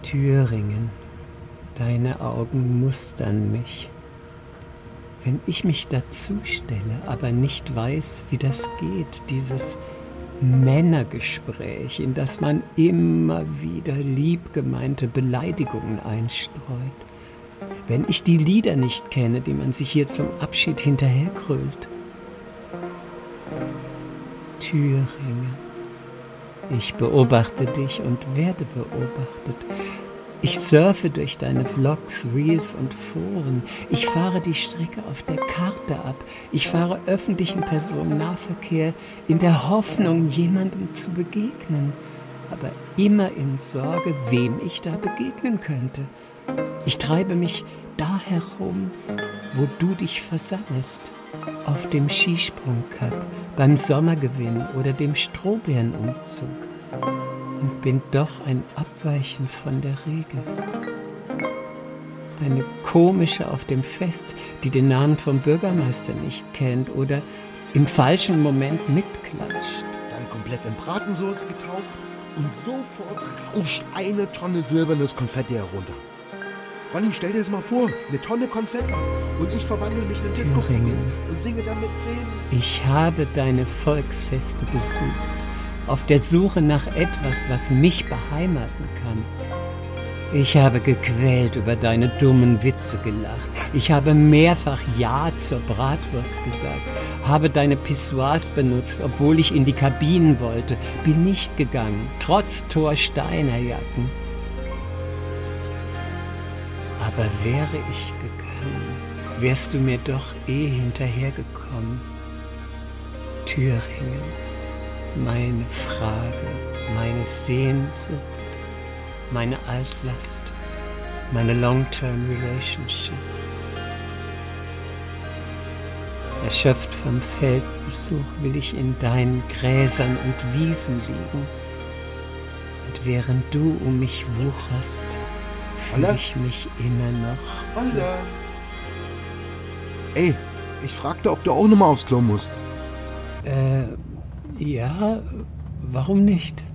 Thüringen, deine Augen mustern mich. Wenn ich mich dazustelle, aber nicht weiß, wie das geht, dieses Männergespräch, in das man immer wieder liebgemeinte Beleidigungen einstreut. Wenn ich die Lieder nicht kenne, die man sich hier zum Abschied hinterhergrölt. Thüringen. Ich beobachte dich und werde beobachtet. Ich surfe durch deine Vlogs, Reels und Foren. Ich fahre die Strecke auf der Karte ab. Ich fahre öffentlichen Personennahverkehr in der Hoffnung, jemandem zu begegnen. Aber immer in Sorge, wem ich da begegnen könnte. Ich treibe mich da herum, wo du dich versammelst. Auf dem Skisprung-Cup, beim Sommergewinn oder dem Strohbärenumzug. Und bin doch ein Abweichen von der Regel. Eine komische auf dem Fest, die den Namen vom Bürgermeister nicht kennt oder im falschen Moment mitklatscht. Dann komplett in Bratensoße getaucht und sofort rauscht eine Tonne silbernes Konfetti herunter. Ronny, stell dir das mal vor, eine Tonne Konfetti und ich verwandle mich in eine Disco und singe dann mit 10. Ich habe deine Volksfeste besucht. Auf der Suche nach etwas, was mich beheimaten kann. Ich habe gequält über deine dummen Witze gelacht. Ich habe mehrfach Ja zur Bratwurst gesagt, habe deine Pissoirs benutzt, obwohl ich in die Kabinen wollte, bin nicht gegangen, trotz Thor Steiner Jacken. Aber wäre ich gegangen, wärst du mir doch hinterhergekommen. Thüringen. Meine Frage, meine Sehnsucht, meine Altlast, meine Long-Term Relationship. Erschöpft vom Feldbesuch will ich in deinen Gräsern und Wiesen liegen. Und während du um mich wucherst, fühle ich mich immer noch. Alter. Ey, ich fragte, ob du auch nochmal aufs Klo musst. Ja, warum nicht?